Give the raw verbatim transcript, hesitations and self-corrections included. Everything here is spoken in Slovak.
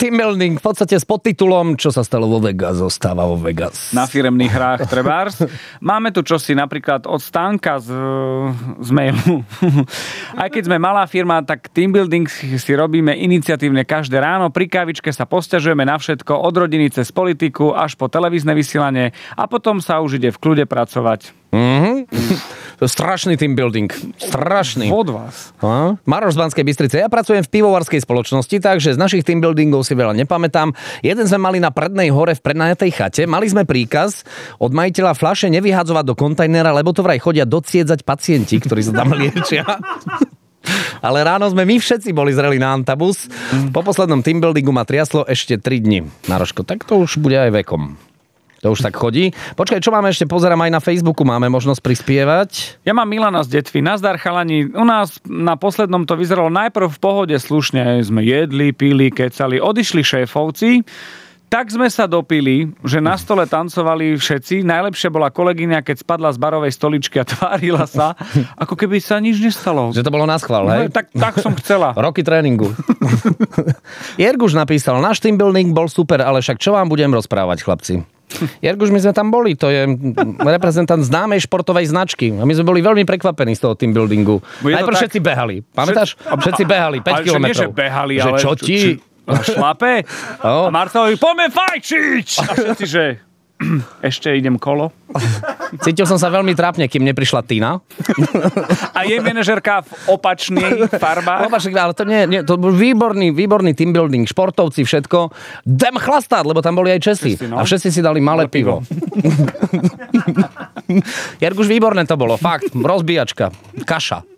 team building v podstate s podtitulom Čo sa stalo vo Vegas, zostáva vo Vegas. Na firemných hrách trebárs. Máme tu čosi napríklad od Stanka z, z mailu. Aj keď sme malá firma, tak team building si robíme iniciatívne každé ráno. Pri kávičke sa posťažujeme na všetko, od rodiny cez politiku až po televízne vysielanie a potom sa už ide v kľude pracovať. Mm-hmm. Strašný team building. Strašný. Od vás. A? Maroš z Banskej Bystrice. Ja pracujem v pivovarskej spoločnosti, takže z našich team buildingov si veľa nepamätám. Jeden sme mali na Prednej hore v prenajatej chate. Mali sme príkaz od majiteľa fľaše nevyhadzovať do kontajnera, lebo to vraj chodia dociedzať pacienti, ktorí sa tam liečia. Ale ráno sme my všetci boli zreli na antabus. Po poslednom team buildingu ma triaslo ešte tri dni. Maroško, tak to už bude aj vekom. To už tak chodí. Počkaj, čo máme ešte? Pozerám aj na Facebooku. Máme možnosť prispievať. Ja mám Milana z Detvy. Nazdar chalani. U nás na poslednom to vyzeralo najprv v pohode slušne. Sme jedli, pili, kecali. Odišli šéfovci. Tak sme sa dopili, že na stole tancovali všetci. Najlepšia bola kolegyňa, keď spadla z barovej stoličky a tvárila sa, ako keby sa nič nestalo. Že to bolo na schvál, hej? No, tak, tak som chcela. Roky tréningu. Jerguš napísal, náš team building bol super, ale však čo vám budem rozprávať, chlapci? Jerguš, my sme tam boli, to je reprezentant známej športovej značky. A my sme boli veľmi prekvapení z toho team buildingu. Najprv tak... všetci behali. Pamätáš? Všetci behali, päť kilometrov. Ale že behali, že ale... čo ti? A šlape? Oh. A Marcel hovorí, poďme fajčiť! A všetci, že ešte idem kolo. Cítil som sa veľmi trápne, kým neprišla Tina. A jej manažerka v opačných farbách. Opačných, ale to nie, nie, to bol výborný, výborný team building, športovci, všetko. Dem chlastát, lebo tam boli aj Česi. Česi no? A všetci si dali malé pivo. Jerguš, výborné to bolo, fakt, rozbíjačka, kaša.